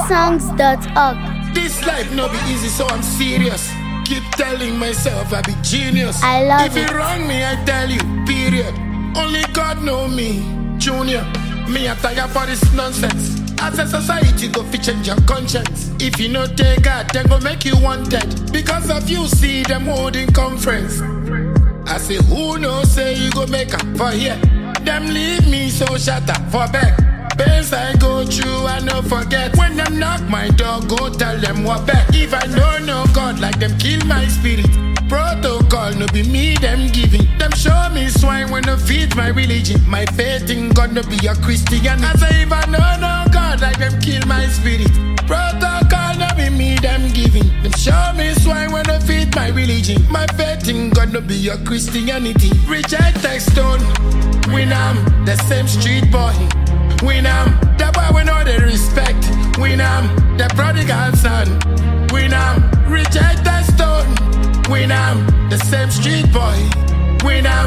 GhanaSongs.org. This life no be easy, so I'm serious. Keep telling myself I be genius. I love if it. you wrong me, I tell you, period. Only God know me, Junior. Me I tire for this nonsense. As a society, go fi change your conscience. If you no take God, then go make you wanted. Because of you, see them holding conference. I say, who knows, say you go make up for here. Them leave me so shut up for back. Pains I go through, I no forget. When them knock my door, go tell them what back. If I don't know God, like them kill my spirit. Protocol, no be me, them giving. Them show me swine when they feed my religion. My faith in God, no be a Christian. I say, if I don't know God, like them kill my spirit. Protocol, no be me, them giving. Them show me swine when they feed my religion. My faith in God, no be a Christianity. Reject text stone, win am, the same street boy. Win am, the boy we know the respect. Win am, the prodigal son. Win am, reject the stone. Win am, the same street boy. Win am,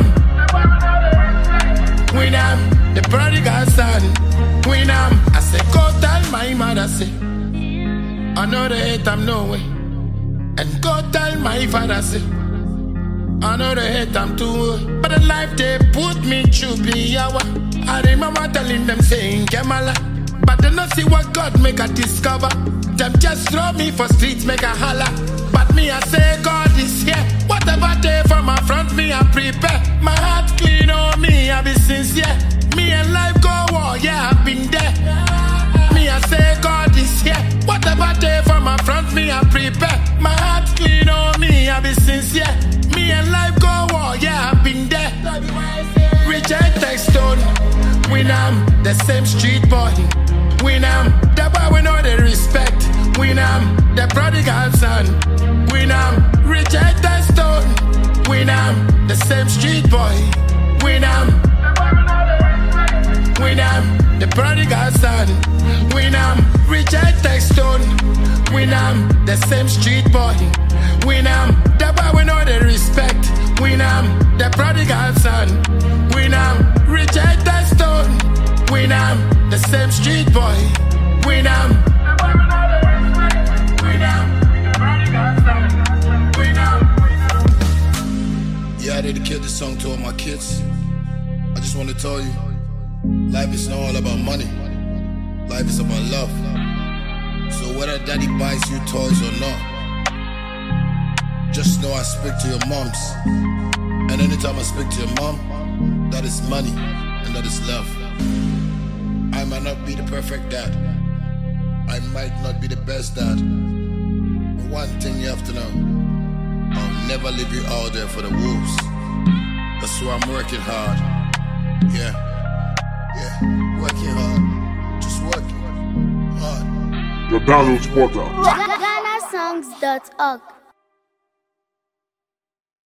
win am, the prodigal son. Win am, I say go tell my mother say I know the hate I'm no way. And go tell my father say I know the hate I'm too. But the life they put me through be hour. I remember telling them saying Kemala, but they not see what God make I discover. Them just throw me for streets, make a holler. But me I say God is here. Whatever day from my front me I prepare. My heart clean on me, I be sincere. Me and life go war, yeah I've been there. Me I say God is here. Whatever day from my front me I prepare. My heart clean on me, I be sincere. Me and life go war, yeah I've been there. Reject text stone. Win am, the same street boy. Win am, the boy we know the respect. Win am, the prodigal son. Win am, reject the stone. Win am, the same street boy. Win am, win am, the prodigal son. Win am, reject the stone. Win am, the same street boy. Win am, the boy we know the respect. Win am, the prodigal son. Win am, reject the stone. Win am, the same street boy. Win am, win am, the prodigal son. Win am. Yeah, I dedicate this song to all my kids. I just want to tell you, life is not all about money. Life is about love. So whether daddy buys you toys or not, just know I speak to your moms. And anytime I speak to your mom, that is money and that is love. I might not be the perfect dad. I might not be the best dad. But one thing you have to know, I'll never leave you out there for the wolves. That's why I'm working hard. Yeah, working hard. Just working hard. The Downloads Portal. GhanaSongs.org.